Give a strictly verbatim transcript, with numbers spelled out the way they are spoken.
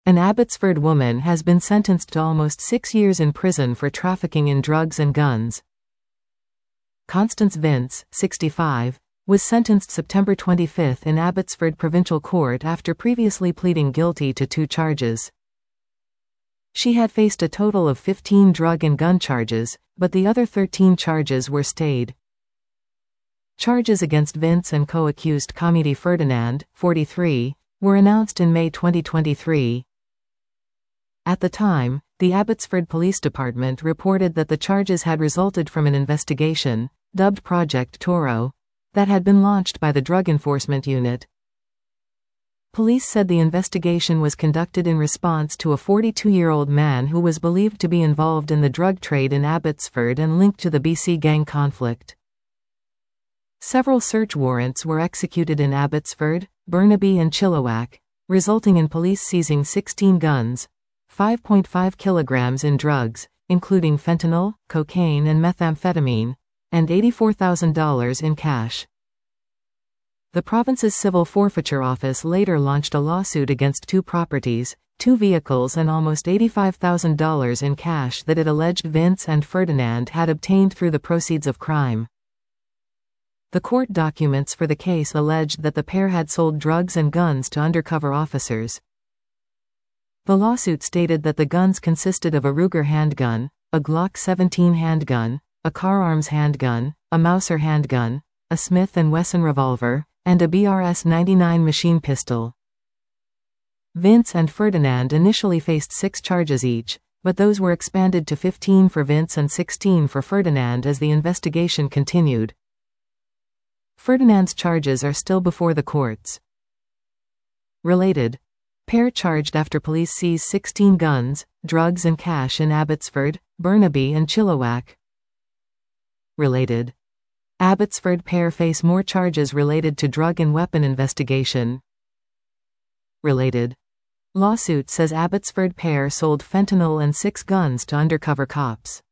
An Abbotsford woman has been sentenced to almost six years in prison for trafficking in drugs and guns. Constance Vince, sixty-five, was sentenced September twenty-fifth in Abbotsford Provincial Court after previously pleading guilty to two charges. She had faced a total of fifteen drug and gun charges, but the other thirteen charges were stayed. Charges against Vince and co-accused Comedy Ferdinand, forty-three, were announced in May twenty twenty-three. At the time, the Abbotsford Police Department reported that the charges had resulted from an investigation, dubbed Project Toro, that had been launched by the Drug Enforcement Unit. Police said the investigation was conducted in response to a forty-two-year-old man who was believed to be involved in the drug trade in Abbotsford and linked to the B C gang conflict. Several search warrants were executed in Abbotsford, Burnaby and Chilliwack, resulting in police seizing sixteen guns, five point five kilograms in drugs, including fentanyl, cocaine and methamphetamine, and eighty-four thousand dollars in cash. The province's Civil Forfeiture Office later launched a lawsuit against two properties, two vehicles and almost eighty-five thousand dollars in cash that it alleged Vince and Ferdinand had obtained through the proceeds of crime. The court documents for the case alleged that the pair had sold drugs and guns to undercover officers. The lawsuit stated that the guns consisted of a Ruger handgun, a Glock seventeen handgun, a Car Arms handgun, a Mauser handgun, a Smith and Wesson revolver, and a B R S ninety-nine machine pistol. Vince and Ferdinand initially faced six charges each, but those were expanded to fifteen for Vince and sixteen for Ferdinand as the investigation continued. Ferdinand's charges are still before the courts. Related. Pair charged after police seize sixteen guns, drugs and cash in Abbotsford, Burnaby and Chilliwack. Related. Abbotsford pair face more charges related to drug and weapon investigation. Related. Lawsuit says Abbotsford pair sold fentanyl and six guns to undercover cops.